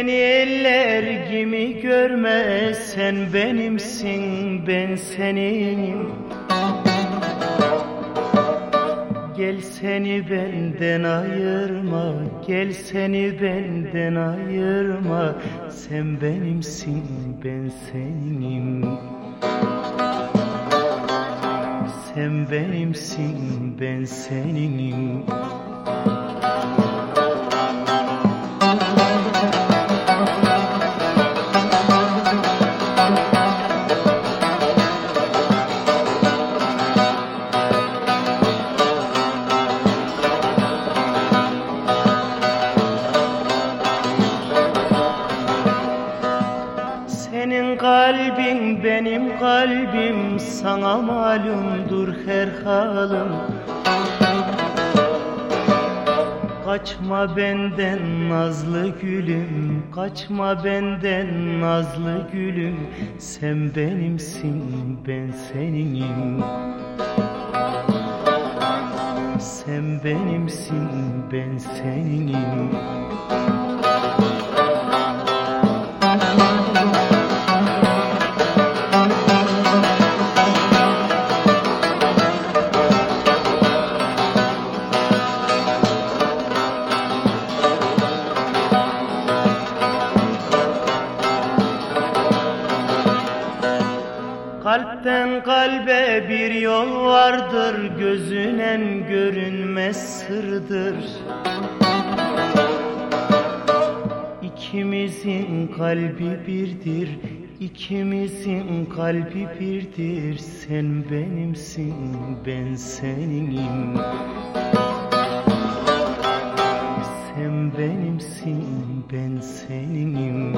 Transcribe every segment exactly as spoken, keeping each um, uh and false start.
Beni eller gibi görme, sen benimsin, ben senim. Gel seni benden ayırma, gel seni benden ayırma, sen benimsin, ben senim. Sen benimsin, ben seninim. Senin kalbin benim kalbim, sana malumdur her halim. Kaçma benden nazlı gülüm, kaçma benden nazlı gülüm, sen benimsin, ben seninim. Sen benimsin, ben seninim. Kalpten kalbe bir yol vardır, gözünen görünmez sırdır. İkimizin kalbi birdir, ikimizin kalbi birdir. Sen benimsin, ben seninim. Sen benimsin, ben seninim.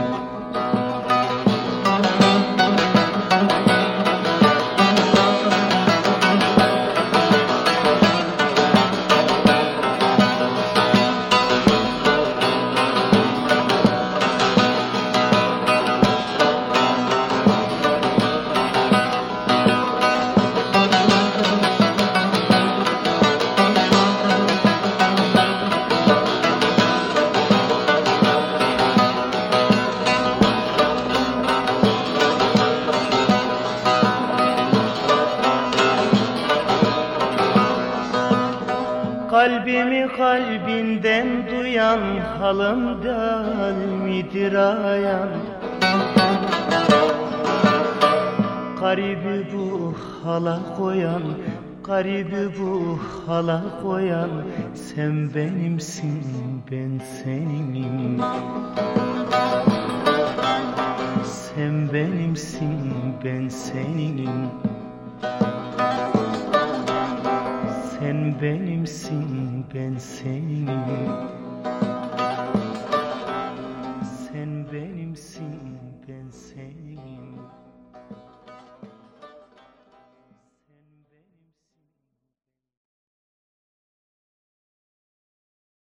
Kalbimi kalbinden duyan, halımda hal midir ayan? Garibi bu hala koyan, garibi bu hala koyan, sen benimsin, ben seninim. Sen benimsin, ben seninim. Sen benimsin, ben seninim.